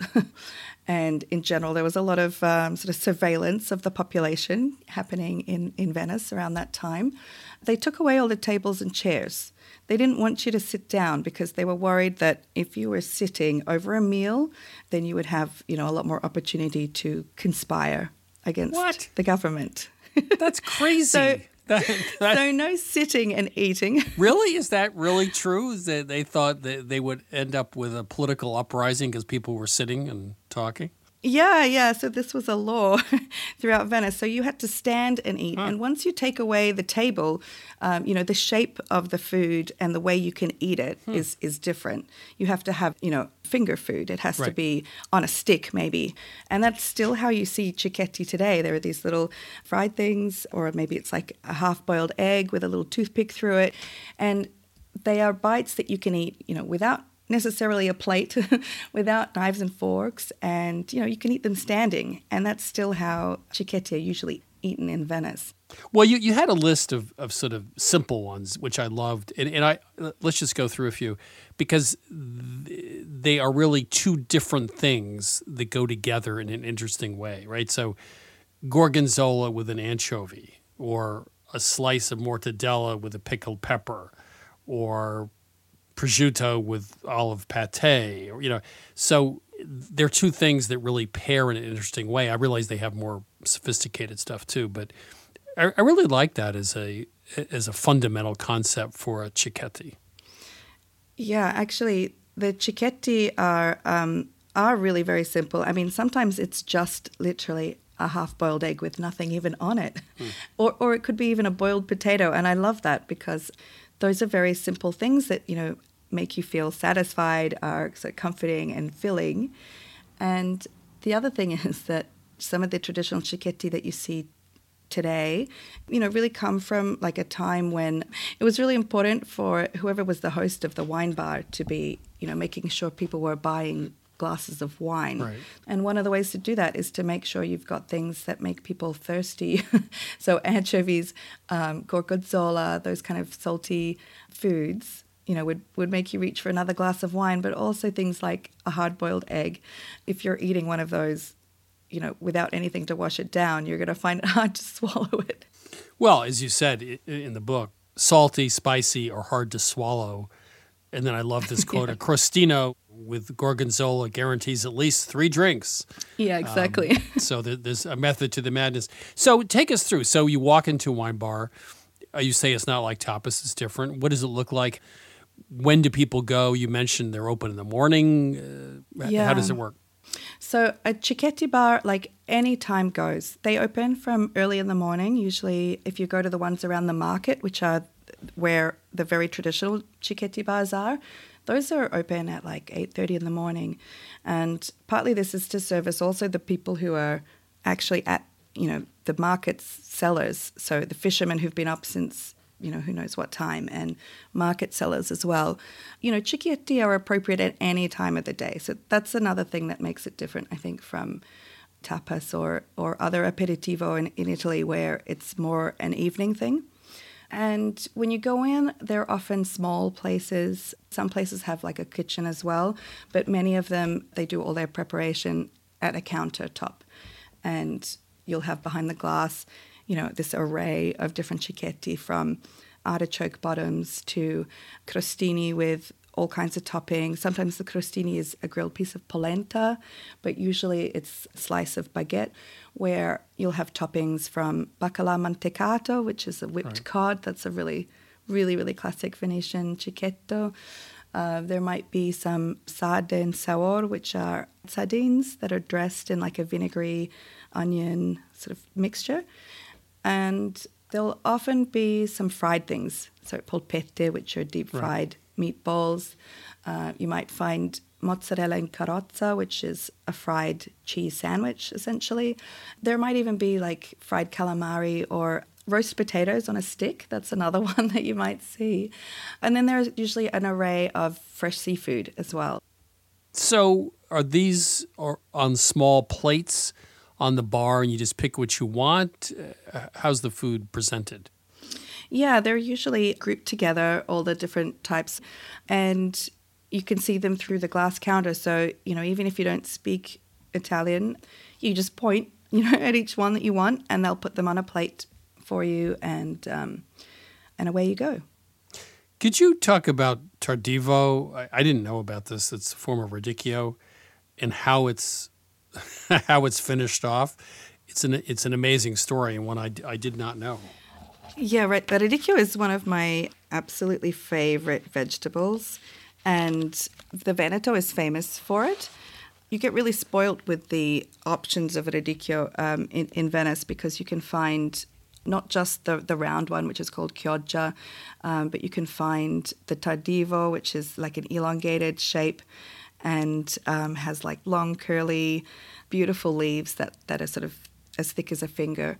and in general there was a lot of sort of surveillance of the population happening in Venice around that time, they took away all the tables and chairs. They didn't want you to sit down because they were worried that if you were sitting over a meal, then you would have, a lot more opportunity to conspire against the government. That's crazy. So no sitting and eating. Really? Is that really true? Is that they thought that they would end up with a political uprising because people were sitting and talking? Yeah. So this was a law throughout Venice. So you had to stand and eat. And once you take away the table, the shape of the food and the way you can eat it is different. You have to have, finger food. It has to be on a stick maybe. And that's still how you see cicchetti today. There are these little fried things, or maybe it's like a half-boiled egg with a little toothpick through it. And they are bites that you can eat, without necessarily a plate, without knives and forks, and you can eat them standing, and that's still how cicchetti are usually eaten in Venice. Well, you had a list of sort of simple ones, which I loved, and let's just go through a few, because they are really two different things that go together in an interesting way, right? So gorgonzola with an anchovy, or a slice of mortadella with a pickled pepper, or prosciutto with olive pate, so they're two things that really pair in an interesting way. I realize they have more sophisticated stuff too, but I really like that as a fundamental concept for a cicchetti. Yeah, actually, the cicchetti are really very simple. I mean, sometimes it's just literally a half-boiled egg with nothing even on it, or it could be even a boiled potato, and I love that because those are very simple things that, make you feel satisfied, are so comforting and filling. And the other thing is that some of the traditional cicchetti that you see today, really come from like a time when it was really important for whoever was the host of the wine bar to be, making sure people were buying glasses of wine. Right. And one of the ways to do that is to make sure you've got things that make people thirsty. So anchovies, gorgonzola, those kind of salty foods, would make you reach for another glass of wine, but also things like a hard-boiled egg. If you're eating one of those, without anything to wash it down, you're going to find it hard to swallow it. Well, as you said in the book, salty, spicy, or hard to swallow. And then I love this quote, a crostino with gorgonzola guarantees at least 3 drinks. Yeah, exactly. So there's a method to the madness. So take us through. So you walk into a wine bar. You say it's not like tapas, it's different. What does it look like? When do people go? You mentioned they're open in the morning. How does it work? So a cicchetti bar, like any time goes. They open from early in the morning. Usually if you go to the ones around the market, which are where the very traditional cicchetti bars are, those are open at like 8:30 in the morning. And partly this is to service also the people who are actually at, the market's sellers. So the fishermen who've been up since, who knows what time, and market sellers as well. Cicchetti are appropriate at any time of the day. So that's another thing that makes it different, I think, from tapas or other aperitivo in Italy, where it's more an evening thing. And when you go in, they're often small places. Some places have like a kitchen as well, but many of them, they do all their preparation at a countertop. And you'll have behind the glass, this array of different cicchetti, from artichoke bottoms to crostini with all kinds of toppings. Sometimes the crostini is a grilled piece of polenta, but usually it's a slice of baguette, where you'll have toppings from bacalà mantecato, which is a whipped cod. That's a really really, really classic Venetian cicchetto. There might be some sarde and saor, which are sardines that are dressed in like a vinegary onion sort of mixture. And there'll often be some fried things, so polpette, which are deep-fried meatballs. You might find mozzarella in carrozza, which is a fried cheese sandwich, essentially. There might even be like fried calamari or roast potatoes on a stick. That's another one that you might see. And then there's usually an array of fresh seafood as well. So are these on small plates on the bar and you just pick what you want? How's the food presented? Yeah, they're usually grouped together, all the different types. And you can see them through the glass counter. So, even if you don't speak Italian, you just point, at each one that you want, and they'll put them on a plate for you, and away you go. Could you talk about Tardivo? I didn't know about this. It's a form of radicchio, and how it's finished off. It's an amazing story, and one I did not know. Yeah, right. Radicchio is one of my absolutely favorite vegetables, and the Veneto is famous for it. You get really spoiled with the options of radicchio in Venice, because you can find not just the round one, which is called chioggia, but you can find the tardivo, which is like an elongated shape and has like long, curly, beautiful leaves that are sort of as thick as a finger.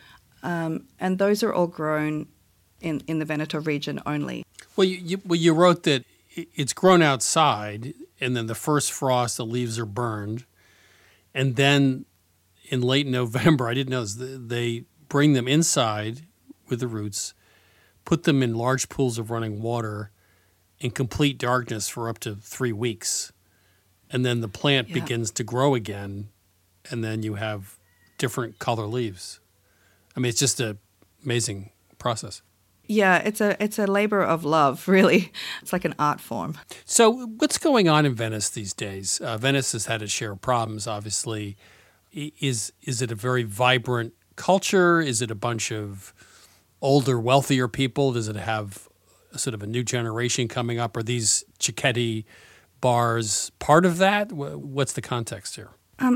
And those are all grown in the Veneto region only. Well, you wrote that it's grown outside, and then the first frost, the leaves are burned. And then in late November, I didn't know this, they bring them inside with the roots, put them in large pools of running water in complete darkness for up to 3 weeks. And then the plant begins to grow again, and then you have different color leaves. I mean, it's just an amazing process. Yeah, it's a labor of love, really. It's like an art form. So what's going on in Venice these days? Venice has had its share of problems, obviously. Is it a very vibrant culture? Is it a bunch of older, wealthier people? Does it have sort of a new generation coming up? Are these cicchetti bars part of that? What's the context here?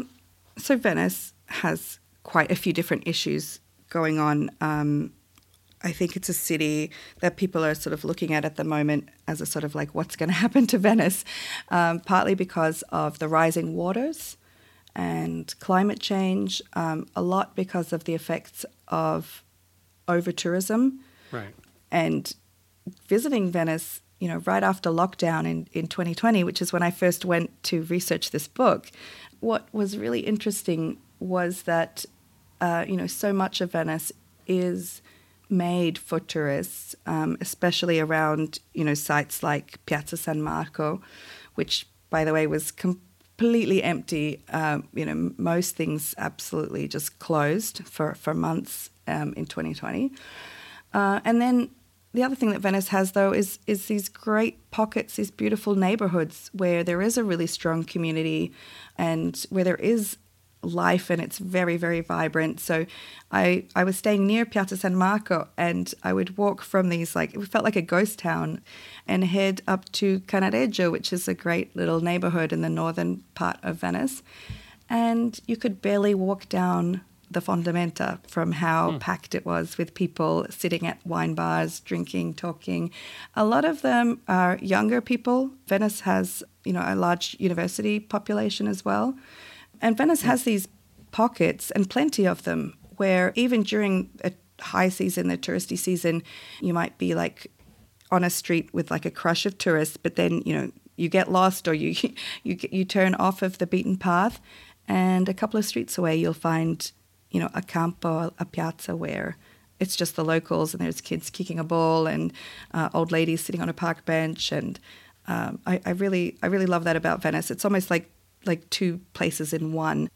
So Venice has quite a few different issues going on. I think it's a city that people are sort of looking at the moment as a sort of like, what's going to happen to Venice? Partly because of the rising waters and climate change, a lot because of the effects of over-tourism. Right. And visiting Venice, right after lockdown in 2020, which is when I first went to research this book, what was really interesting was that, so much of Venice is made for tourists, especially around, sites like Piazza San Marco, which, by the way, was completely empty. Most things absolutely just closed for months in 2020. And then the other thing that Venice has, though, is these great pockets, these beautiful neighborhoods where there is a really strong community and where there is life, and it's very, very vibrant. So I was staying near Piazza San Marco, and I would walk from these, it felt like a ghost town, and head up to Cannaregio, which is a great little neighborhood in the northern part of Venice. And you could barely walk down the Fondamenta from how packed it was with people sitting at wine bars, drinking, talking. A lot of them are younger people. Venice has, a large university population as well. And Venice has these pockets, and plenty of them, where even during a high season, the touristy season, you might be on a street with a crush of tourists, but then, you get lost or you turn off of the beaten path, and a couple of streets away you'll find, a campo, a piazza where it's just the locals, and there's kids kicking a ball and old ladies sitting on a park bench. And I really love that about Venice. It's almost like two places in one.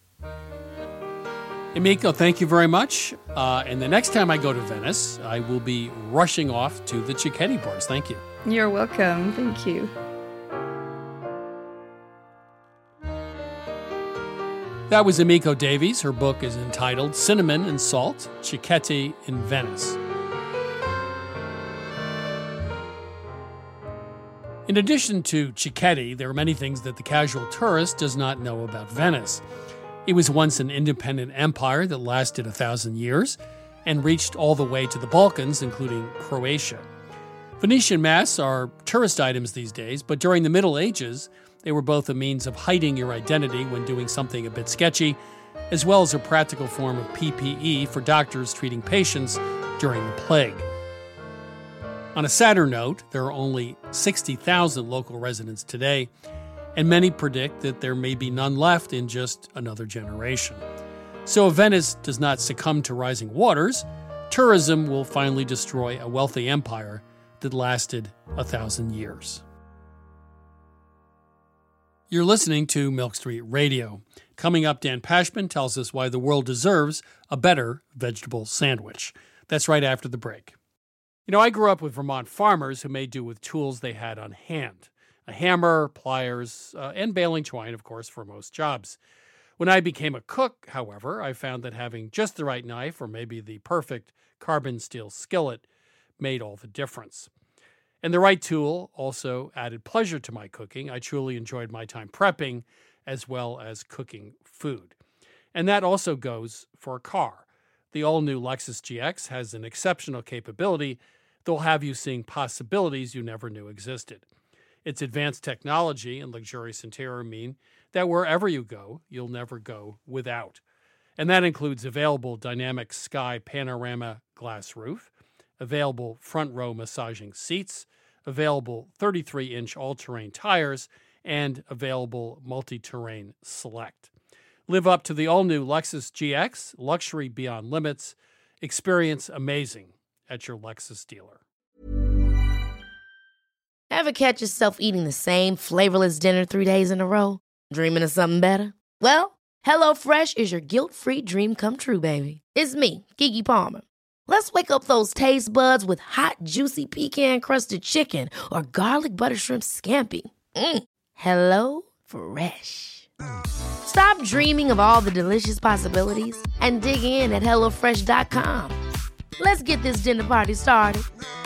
Emiko, thank you very much. And the next time I go to Venice, I will be rushing off to the cicchetti bars. Thank you. You're welcome. Thank you. That was Emiko Davies. Her book is entitled Cinnamon and Salt, Cicchetti in Venice. In addition to Cicchetti, there are many things that the casual tourist does not know about Venice. It was once an independent empire that lasted 1,000 years and reached all the way to the Balkans, including Croatia. Venetian masks are tourist items these days, but during the Middle Ages, they were both a means of hiding your identity when doing something a bit sketchy, as well as a practical form of PPE for doctors treating patients during the plague. On a sadder note, there are only 60,000 local residents today, and many predict that there may be none left in just another generation. So if Venice does not succumb to rising waters, tourism will finally destroy a wealthy empire that lasted 1,000 years. You're listening to Milk Street Radio. Coming up, Dan Pashman tells us why the world deserves a better vegetable sandwich. That's right after the break. You know, I grew up with Vermont farmers who made do with tools they had on hand. A hammer, pliers, and baling twine, of course, for most jobs. When I became a cook, however, I found that having just the right knife or maybe the perfect carbon steel skillet made all the difference. And the right tool also added pleasure to my cooking. I truly enjoyed my time prepping as well as cooking food. And that also goes for a car. The all-new Lexus GX has an exceptional capability that will have you seeing possibilities you never knew existed. Its advanced technology and luxurious interior mean that wherever you go, you'll never go without. And that includes available dynamic sky panorama glass roof, available front row massaging seats, available 33-inch all-terrain tires, and available multi-terrain select. Live up to the all-new Lexus GX, luxury beyond limits. Experience amazing at your Lexus dealer. Ever catch yourself eating the same flavorless dinner 3 days in a row? Dreaming of something better? Well, HelloFresh is your guilt-free dream come true, baby. It's me, Keke Palmer. Let's wake up those taste buds with hot, juicy pecan-crusted chicken or garlic butter shrimp scampi. Hello Fresh. Stop dreaming of all the delicious possibilities and dig in at HelloFresh.com. Let's get this dinner party started.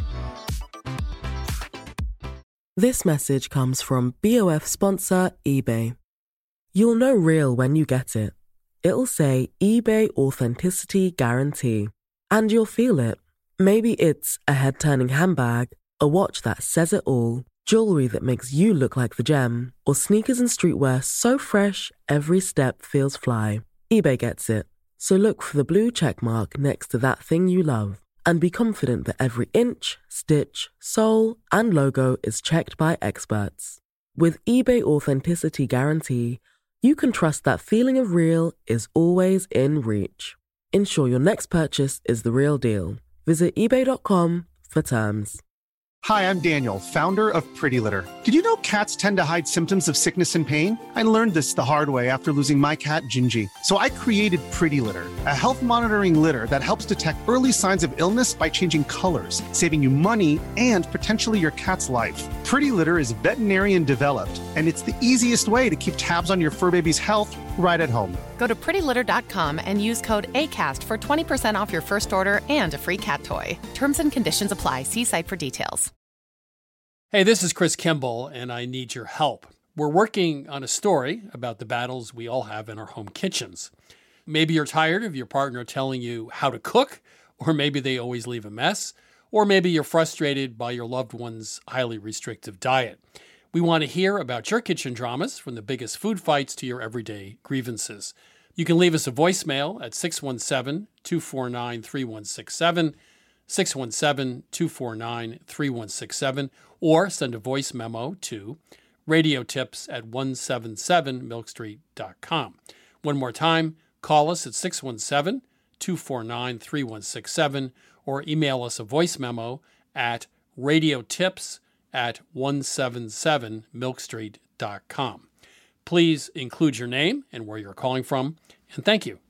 This message comes from BOF sponsor eBay. You'll know real when you get it. It'll say eBay Authenticity Guarantee. And you'll feel it. Maybe it's a head-turning handbag, a watch that says it all, jewelry that makes you look like the gem, or sneakers and streetwear so fresh every step feels fly. eBay gets it. So look for the blue check mark next to that thing you love and be confident that every inch, stitch, sole, and logo is checked by experts. With eBay Authenticity Guarantee, you can trust that feeling of real is always in reach. Ensure your next purchase is the real deal. Visit eBay.com for terms. Hi, I'm Daniel, founder of Pretty Litter. Did you know cats tend to hide symptoms of sickness and pain? I learned this the hard way after losing my cat, Gingy. So I created Pretty Litter, a health monitoring litter that helps detect early signs of illness by changing colors, saving you money and potentially your cat's life. Pretty Litter is veterinarian developed, and it's the easiest way to keep tabs on your fur baby's health right at home. Go to prettylitter.com and use code ACAST for 20% off your first order and a free cat toy. Terms and conditions apply. See site for details. Hey, this is Chris Kimball, and I need your help. We're working on a story about the battles we all have in our home kitchens. Maybe you're tired of your partner telling you how to cook, or maybe they always leave a mess, or maybe you're frustrated by your loved one's highly restrictive diet. We want to hear about your kitchen dramas, from the biggest food fights to your everyday grievances. You can leave us a voicemail at 617-249-3167, 617-249-3167, or send a voice memo to radiotips@177milkstreet.com. One more time, call us at 617-249-3167, or email us a voice memo at radiotips@177milkstreet.com. Please include your name and where you're calling from, and thank you.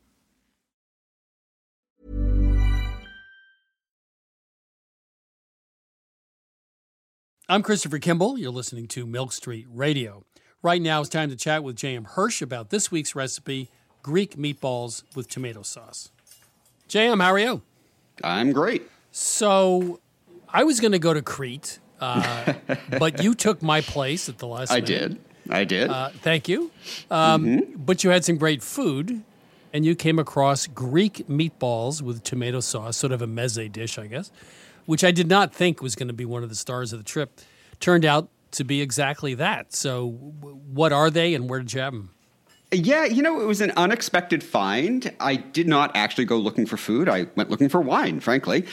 I'm Christopher Kimball. You're listening to Milk Street Radio. Right now it's time to chat with J.M. Hirsch about this week's recipe, Greek meatballs with tomato sauce. J.M., how are you? I'm great. So I was going to go to Crete But you took my place at the last minute. I did. Thank you. But you had some great food, and you came across Greek meatballs with tomato sauce, sort of a meze dish, I guess, which I did not think was going to be one of the stars of the trip. Turned out to be exactly that. So what are they, and where did you have them? Yeah, it was an unexpected find. I did not actually go looking for food. I went looking for wine, frankly.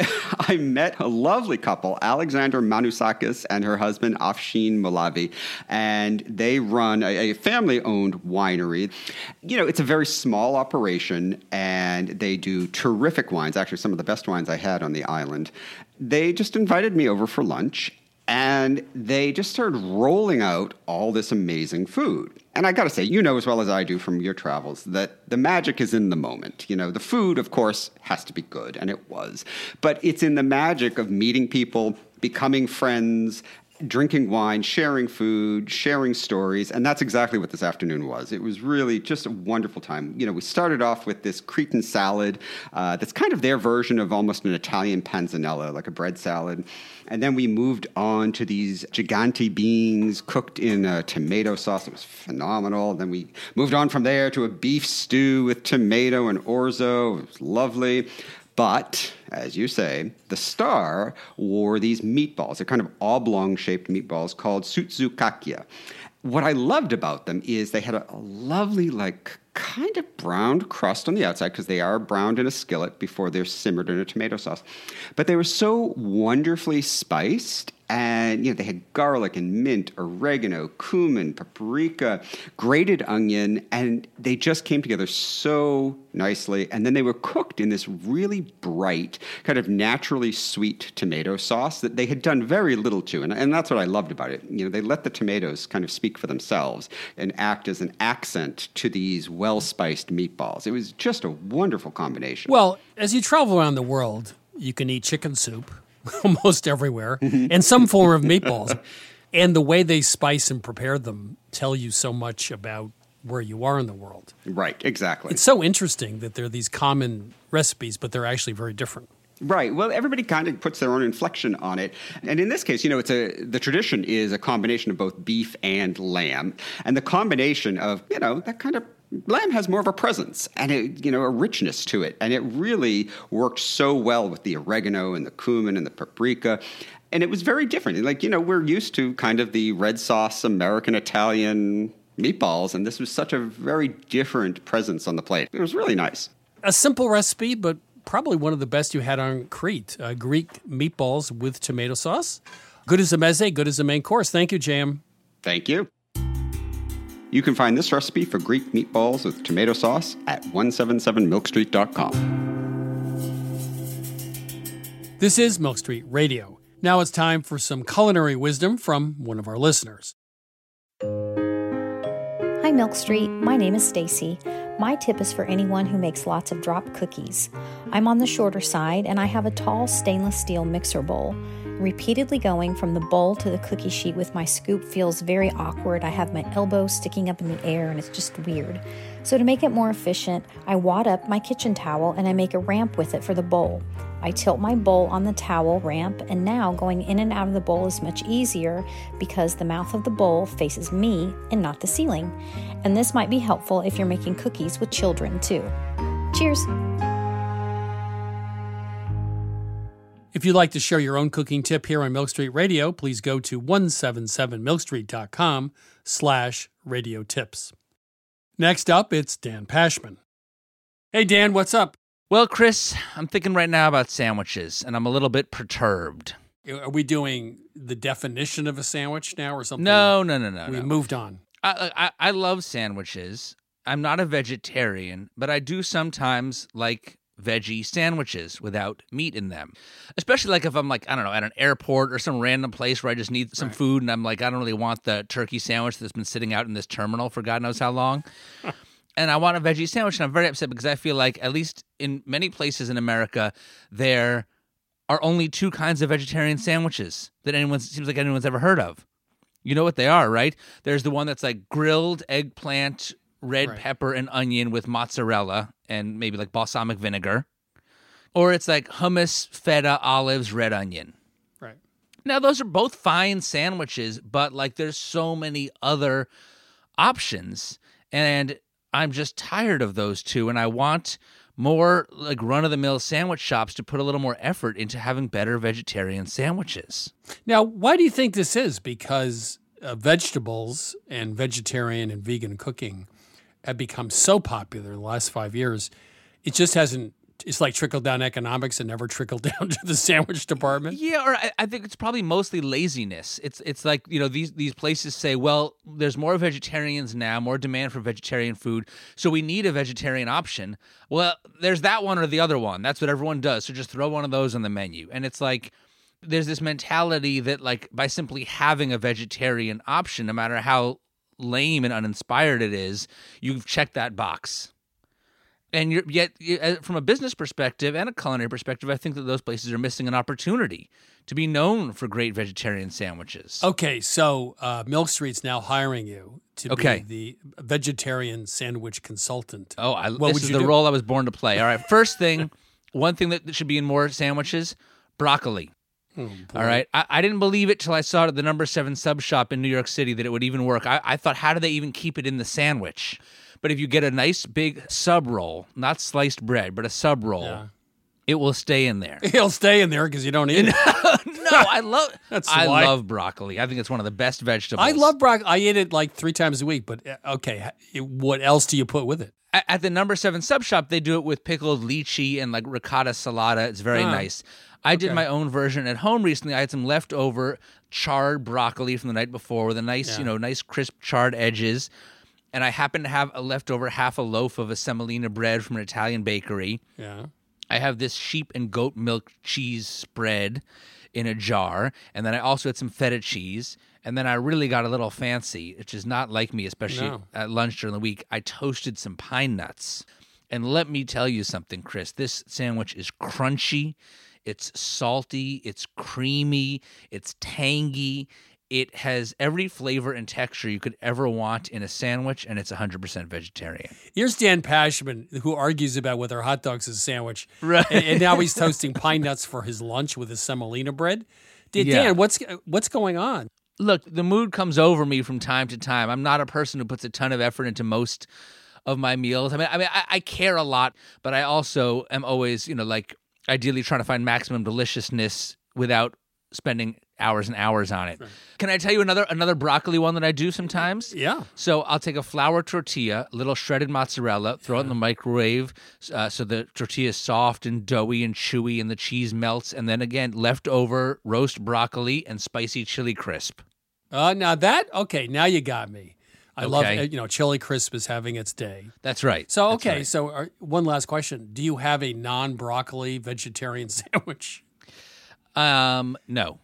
I met a lovely couple, Alexander Manusakis and her husband, Afshin Molavi, and they run a family-owned winery. It's a very small operation, and they do terrific wines, actually some of the best wines I had on the island. They just invited me over for lunch, and they just started rolling out all this amazing food. And I got to say, as well as I do from your travels, that the magic is in the moment. The food, of course, has to be good, and it was. But it's in the magic of meeting people, becoming friends, drinking wine, sharing food, sharing stories. And that's exactly what this afternoon was. It was really just a wonderful time. We started off with this Cretan salad that's kind of their version of almost an Italian panzanella, like a bread salad. And then we moved on to these gigante beans cooked in a tomato sauce. It was phenomenal. Then we moved on from there to a beef stew with tomato and orzo. It was lovely. But, as you say, the star wore these meatballs. They're kind of oblong-shaped meatballs called soutsoukakya. What I loved about them is they had a lovely, kind of browned crust on the outside, because they are browned in a skillet before they're simmered in a tomato sauce. But they were so wonderfully spiced, and they had garlic and mint, oregano, cumin, paprika, grated onion, and they just came together so nicely. And then they were cooked in this really bright, kind of naturally sweet tomato sauce that they had done very little to. And that's what I loved about it. They let the tomatoes kind of speak for themselves and act as an accent to these well-spiced meatballs. It was just a wonderful combination. Well, as you travel around the world, you can eat chicken soup almost everywhere, and some form of meatballs. And the way they spice and prepare them tell you so much about where you are in the world. Right, exactly. It's so interesting that there are these common recipes, but they're actually very different. Right. Well, everybody kind of puts their own inflection on it. And in this case, the tradition is a combination of both beef and lamb. And the combination of, that kind of lamb has more of a presence and a richness to it. And it really worked so well with the oregano and the cumin and the paprika. And it was very different. We're used to kind of the red sauce, American, Italian meatballs. And this was such a very different presence on the plate. It was really nice. A simple recipe, but probably one of the best you had on Crete. Greek meatballs with tomato sauce. Good as a meze, good as a main course. Thank you, JM. Thank you. You can find this recipe for Greek meatballs with tomato sauce at 177milkstreet.com. This is Milk Street Radio. Now it's time for some culinary wisdom from one of our listeners. Hi, Milk Street. My name is Stacy. My tip is for anyone who makes lots of drop cookies. I'm on the shorter side, and I have a tall stainless steel mixer bowl. Repeatedly going from the bowl to the cookie sheet with my scoop feels very awkward. I have my elbow sticking up in the air, and it's just weird. So to make it more efficient, I wad up my kitchen towel, and I make a ramp with it for the bowl. I tilt my bowl on the towel ramp, and now going in and out of the bowl is much easier because the mouth of the bowl faces me and not the ceiling. And this might be helpful if you're making cookies with children, too. Cheers! If you'd like to share your own cooking tip here on Milk Street Radio, please go to 177milkstreet.com/radio tips. Next up, it's Dan Pashman. Hey, Dan, what's up? Well, Chris, I'm thinking right now about sandwiches, and I'm a little bit perturbed. Are we doing the definition of a sandwich now or something? No. We moved on. I love sandwiches. I'm not a vegetarian, but I do sometimes like veggie sandwiches without meat in them. Especially if I'm at an airport or some random place where I just need some food and I'm I don't really want the turkey sandwich that's been sitting out in this terminal for God knows how long. And I want a veggie sandwich, and I'm very upset because I feel like, at least in many places in America, there are only two kinds of vegetarian sandwiches that seems like anyone's ever heard of. You know what they are, right? There's the one that's grilled eggplant, red pepper, and onion with mozzarella and maybe balsamic vinegar. Or it's hummus, feta, olives, red onion. Right. Now, those are both fine sandwiches, but like there's so many other options, and I'm just tired of those two, and I want more like run-of-the-mill sandwich shops to put a little more effort into having better vegetarian sandwiches. Now, why do you think this is? Because vegetables and vegetarian and vegan cooking have become so popular in the last 5 years. It just hasn't, it's like trickle-down economics and never trickled down to the sandwich department. Yeah, or I think it's probably mostly laziness. It's like, you know, these places say, well, there's more vegetarians now, more demand for vegetarian food, so we need a vegetarian option. Well, there's that one or the other one. That's what everyone does, so just throw one of those on the menu. And it's like, there's this mentality that, like, by simply having a vegetarian option, no matter how lame and uninspired it is, you've checked that box. And yet, from a business perspective and a culinary perspective, I think that those places are missing an opportunity to be known for great vegetarian sandwiches. Okay, so Milk Street's now hiring you to be the vegetarian sandwich consultant. Oh, this is the role I was born to play. All right, first thing, one thing that should be in more sandwiches, broccoli. Oh, all right. I didn't believe it till I saw it at the No. 7 sub shop in New York City that it would even work. I thought, how do they even keep it in the sandwich? But if you get a nice big sub roll, not sliced bread, but a sub roll, it will stay in there. It'll stay in there because you don't eat it. No, I love broccoli. I think it's one of the best vegetables. I love broccoli. I eat it like 3 times a week, but okay, what else do you put with it? At the No. 7 sub shop, they do it with pickled lychee and like ricotta salata. It's very nice. I did my own version at home recently. I had some leftover charred broccoli from the night before with a nice, nice crisp charred edges. And I happened to have a leftover half a loaf of a semolina bread from an Italian bakery. Yeah. I have this sheep and goat milk cheese spread in a jar. And then I also had some feta cheese. And then I really got a little fancy, which is not like me, especially at lunch during the week. I toasted some pine nuts. And let me tell you something, Chris. This sandwich is crunchy. It's salty, it's creamy, it's tangy. It has every flavor and texture you could ever want in a sandwich, and it's 100% vegetarian. Here's Dan Pashman, who argues about whether hot dogs is a sandwich. Right. And now he's toasting pine nuts for his lunch with his semolina bread. Dan, what's going on? Look, the mood comes over me from time to time. I'm not a person who puts a ton of effort into most of my meals. I care a lot, but I also am always, ideally trying to find maximum deliciousness without spending hours and hours on it. Sure. Can I tell you another broccoli one that I do sometimes? Yeah. So I'll take a flour tortilla, a little shredded mozzarella, throw it in the microwave so the tortilla is soft and doughy and chewy and the cheese melts, and then again, leftover roast broccoli and spicy chili crisp. Now you got me. I love, Chili Crisp is having its day. That's right. So, so one last question. Do you have a non-broccoli vegetarian sandwich? No.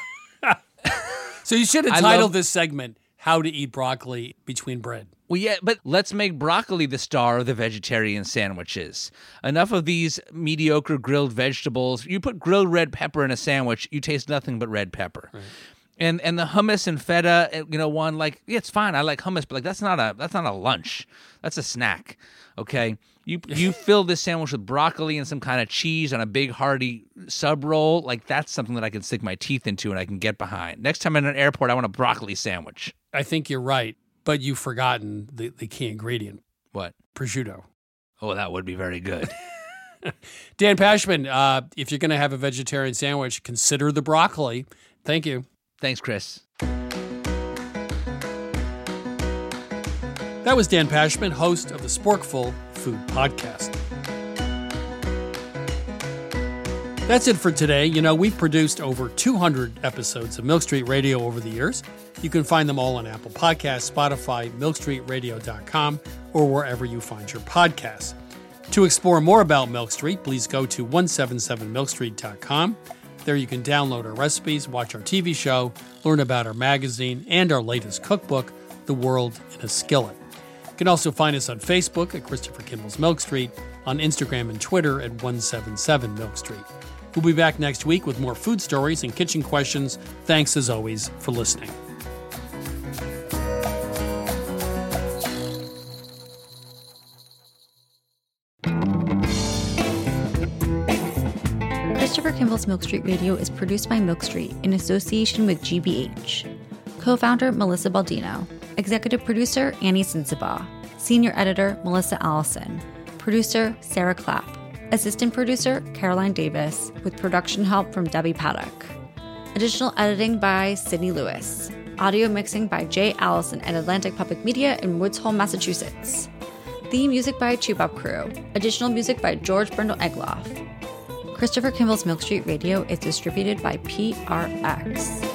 So you should have titled this segment, How to Eat Broccoli Between Bread. Well, yeah, but let's make broccoli the star of the vegetarian sandwiches. Enough of these mediocre grilled vegetables. You put grilled red pepper in a sandwich, you taste nothing but red pepper. Right. And the hummus and feta, it's fine. I like hummus, but like that's not a lunch. That's a snack. Okay, you fill this sandwich with broccoli and some kind of cheese on a big hearty sub roll. Like that's something that I can stick my teeth into and I can get behind. Next time I'm in an airport, I want a broccoli sandwich. I think you're right, but you've forgotten the key ingredient. What? Prosciutto. Oh, that would be very good. Dan Pashman, if you're going to have a vegetarian sandwich, consider the broccoli. Thank you. Thanks, Chris. That was Dan Pashman, host of the Sporkful Food Podcast. That's it for today. We've produced over 200 episodes of Milk Street Radio over the years. You can find them all on Apple Podcasts, Spotify, milkstreetradio.com, or wherever you find your podcasts. To explore more about Milk Street, please go to 177milkstreet.com. There you can download our recipes, watch our TV show, learn about our magazine, and our latest cookbook, The World in a Skillet. You can also find us on Facebook at Christopher Kimball's Milk Street, on Instagram and Twitter at 177 Milk Street. We'll be back next week with more food stories and kitchen questions. Thanks, as always, for listening. Christopher Kimball's Milk Street Radio is produced by Milk Street in association with GBH. Co-founder Melissa Baldino. Executive producer Annie Sensabaugh. Senior editor Melissa Allison. Producer Sarah Clapp. Assistant producer Caroline Davis, with production help from Debbie Paddock. Additional editing by Sydney Lewis. Audio mixing by Jay Allison at Atlantic Public Media in Woods Hole, Massachusetts. Theme music by Chubop Crew. Additional music by George Brindle Egloff. Christopher Kimball's Milk Street Radio is distributed by PRX.